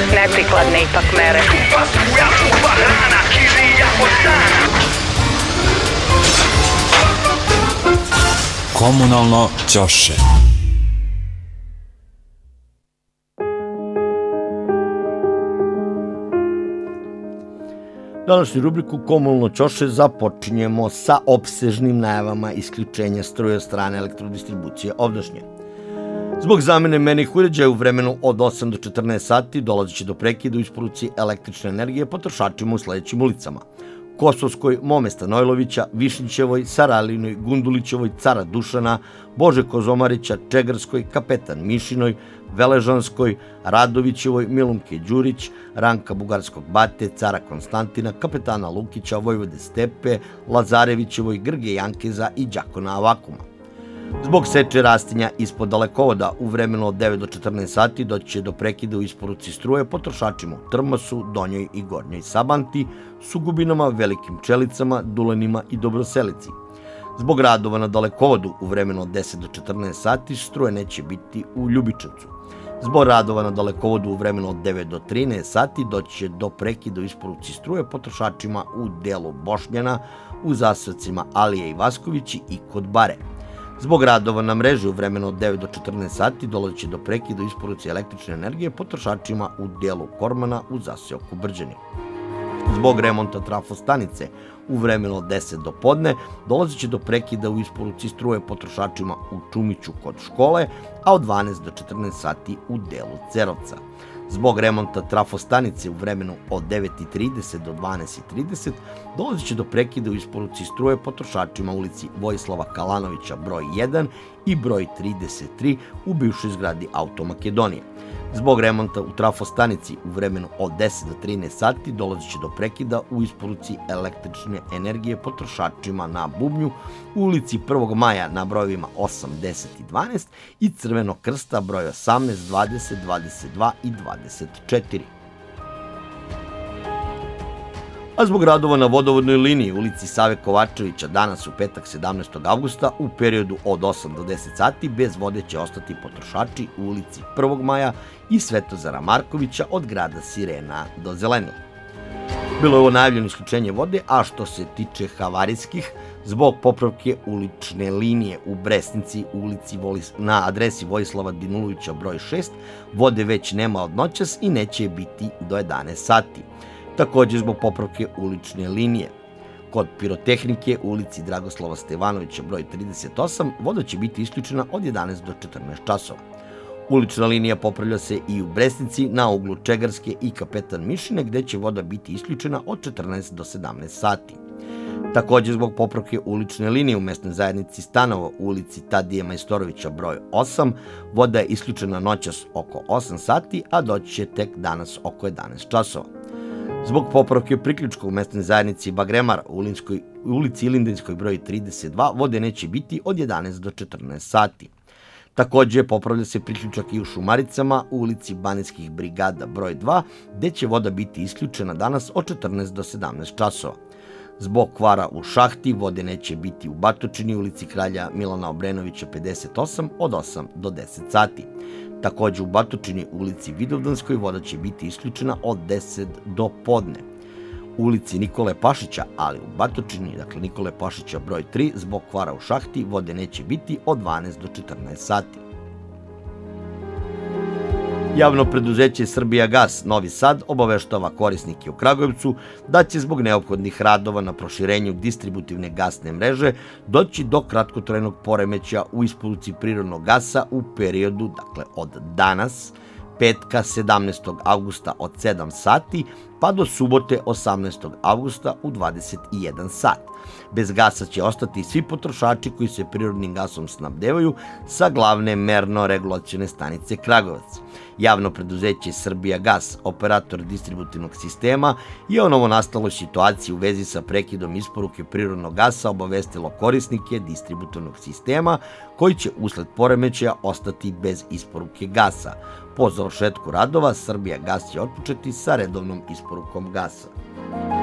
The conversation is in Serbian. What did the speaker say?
neprikladne ipak mere. Skupa struja, skupa hrana, kirija od dana. Komunalno ćoše. Današnju rubriku Komunalno ćoše započinjemo sa opsežnim najavama isključenja struje od strane elektrodistribucije ovdašnje. Zbog zamene mernih uređaja u vremenu od 8 do 14 sati dolazit će do prekida u isporuci električne energije potrošačima u sledećim ulicama: Kosovskoj, Mome Stanojlovića, Višnjićevoj, Saralinoj, Gundulićevoj, Cara Dušana, Bože Kozomarića, Čegarskoj, Kapetan Mišinoj, Veležanskoj, Radovićevoj, Milunke Đurić, Ranka Bugarskog Bate, Cara Konstantina, Kapetana Lukića, Vojvode Stepe, Lazarevićevoj, Grge Jankeza i Đakona Avakuma. Zbog seče rastinja ispod dalekovoda u vremenu od 9 do 14 sati doći će do prekida u isporuci struje potrošačima u Trmasu, Donjoj i Gornjoj Sabanti, Sugubinama, Velikim Čelicama, Dulenima i Dobroselici. Zbog radova na dalekovodu u vremenu od 10 do 14 sati struje neće biti u Ljubičevcu. Zbog radova na dalekovodu u vremenu od 9 do 13 sati doći će do prekida u isporuci struje potrošačima u delu Bošnjana, u zasavcima Alije i Vaskovići i kod Bare. Zbog radova na mreži u vremenu od 9 do 14 sati dolazit će do prekida u isporuci električne energije potrošačima u delu Kormana u zaseoku Brđani. Zbog remonta trafostanice u vremenu od 10 do podne dolazit će do prekida u isporuci struje potrošačima u Čumiću kod škole, a od 12 do 14 sati u delu Cerovca. Zbog remonta trafostanice u vremenu od 9:30 do 12:30 dolazit će do prekida u isporuci struje potrošačima u ulici Vojislava Kalanovića broj 1 i broj 33 u bivšoj zgradi Auto Makedonije. Zbog remonta u trafostanici u vremenu od 10 do 13 sati dolazit će do prekida u isporuci električne energije potrošačima na Bubnju u ulici 1. maja na brojevima 8, 10 i 12 i Crvenog krsta broj 18, 20, 22 i 24. A zbog radova na vodovodnoj liniji u ulici Save Kovačevića danas u petak 17. avgusta u periodu od 8 do 10 sati bez vode će ostati potrošači u ulici 1. maja i Svetozara Markovića od grada Sirena do Zelenila. Bilo je ovo najavljeno isključenje vode, a što se tiče havarijskih, zbog popravke ulične linije u Bresnici u ulici na adresi Vojislava Dinulovića broj 6, vode već nema od noćas i neće biti do 11 sati. Također zbog popravke ulične linije kod pirotehnike u ulici Dragoslava Stevanovića broj 38 voda će biti isključena od 11 do 14 časova. Ulična linija popravlja se i u Bresnici na uglu Čegarske i Kapetan Mišine gde će voda biti isključena od 14 do 17 sati. Također zbog popravke ulične linije u mesnoj zajednici Stanovo u ulici Tadije Majstorovića broj 8 voda je isključena noćas oko 8 sati, a doći će tek danas oko 11 časova. Zbog popravke priključka u mesnoj zajednici Bagremar u ulici Ilindenskoj broj 32 vode neće biti od 11 do 14 sati. Također popravlja se priključak i u Šumaricama u ulici Banijskih brigada broj 2 gde će voda biti isključena danas od 14 do 17 časova. Zbog kvara u šahti vode neće biti u Batočini u ulici Kralja Milana Obrenovića 58 od 8 do 10 sati. Također u Batočini u ulici Vidovdanskoj voda će biti isključena od 10 do podne. U ulici Nikole Pašića, ali u Batočini, dakle Nikole Pašića broj 3, zbog kvara u šahti vode neće biti od 12 do 14 sati. Javno preduzeće Srbijagas Novi Sad obaveštava korisnike u Kragujevcu da će zbog neophodnih radova na proširenju distributivne gasne mreže doći do kratkotrajnog poremećaja u isporuci prirodnog gasa u periodu, dakle od danas, petka 17. avgusta od 7 sati pa do subote 18. avgusta u 21 sat. Bez gasa će ostati svi potrošači koji se prirodnim gasom snabdevaju sa glavne merno-regulacione stanice Kragujevac. Javno preduzeće Srbijagas, operator distributivnog sistema, je o novonastaloj situaciji u vezi sa prekidom isporuke prirodnog gasa obavestilo korisnike distributivnog sistema koji će usled poremećaja ostati bez isporuke gasa. Po završetku radova Srbijagas će otpočeti sa redovnom isporukom gasa.